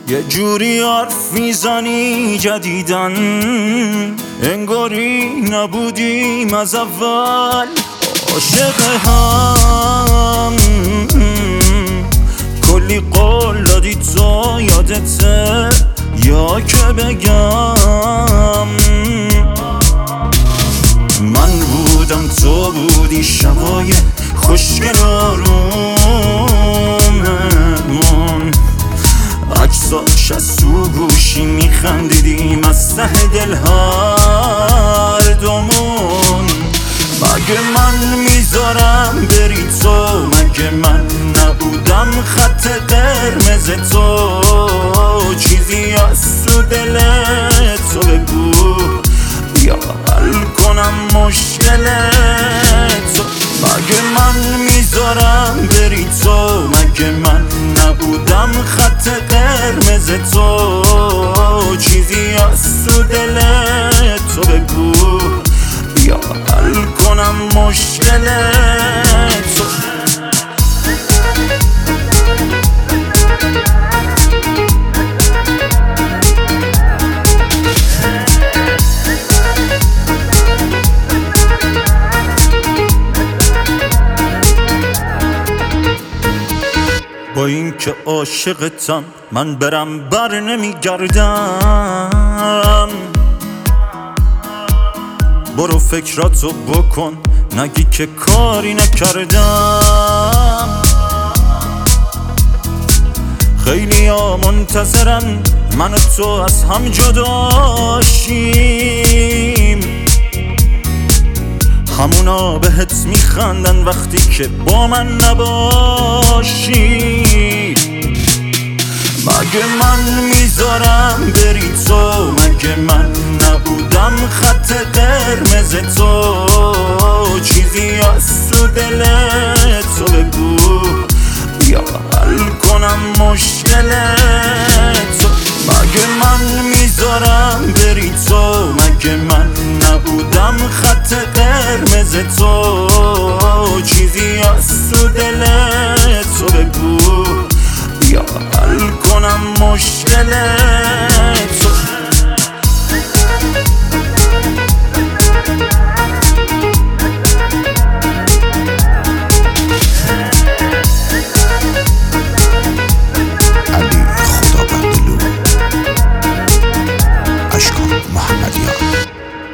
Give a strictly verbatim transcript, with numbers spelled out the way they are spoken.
یه جوری حرف میزنی جدیدن انگاری نبودیم از اول عاشق هم. کلی قول دادی تو یادته یا که بگم من بودم تو بودی شبای خوشگل آروممون عکساش از تو گوشی میخندیدیم از ته دل هر دومون. مگه من میذارم بری تو، مگه من نبودم خط قرمز تو، چیزی از تو دل تو بگو یا حل کنم مشکل تو. مگه من میذارم بری تو، مگه من نبودم خط قرمز تو، چیزی از تو دل تو بگو یا حل کنم مشکل تو. با این که عاشقتم من برم بر نمیگردم، برو فکراتو بکن نگی که کاری نکردم. خیلی ها منتظرن من و تو از هم جدا شیم، همونا بهت میخندن وقتی که با من نباشی. مگه من میذارم بری تو، مگه من نبودم خط قرمز تو، چیزی از تو دل تو بگو یا حل کنم مشکل تو. مگه من میذارم بری تو، مگه من نبودم خط قرمز تو، چیزی از تو دل